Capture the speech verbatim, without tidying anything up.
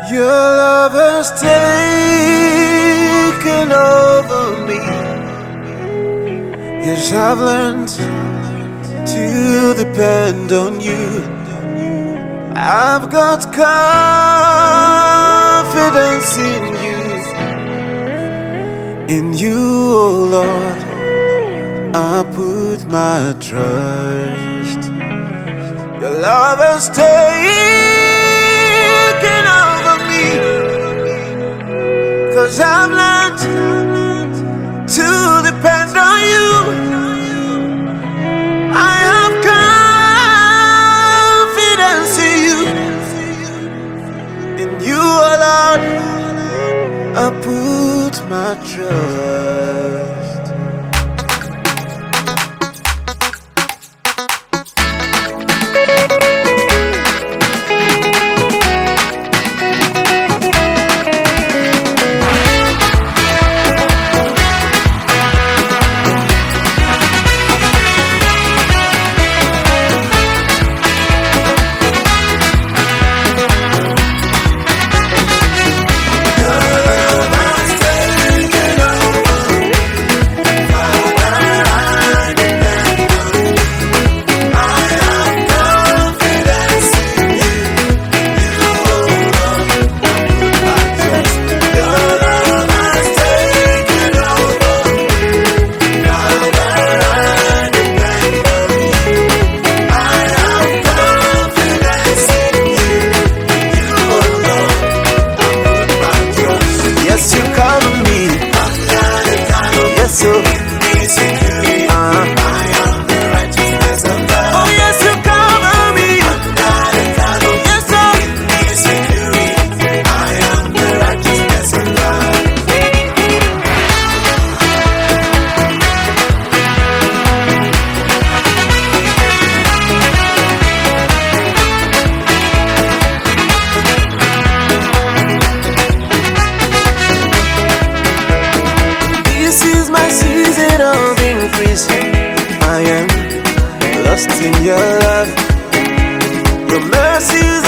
Your love has taken over me. Yes, I've learned to depend on you. I've got confidence in you. In you, oh Lord, I put my trust. Your love has taken over me, 'cause I've learned to depend on you. I have confidence in you. In you, oh Lord, I put my trust. So, uh, oh yes, you cover me. Yes, sir. I am the righteousness of God. This is my season of increase. I am lost in your love. Your mercies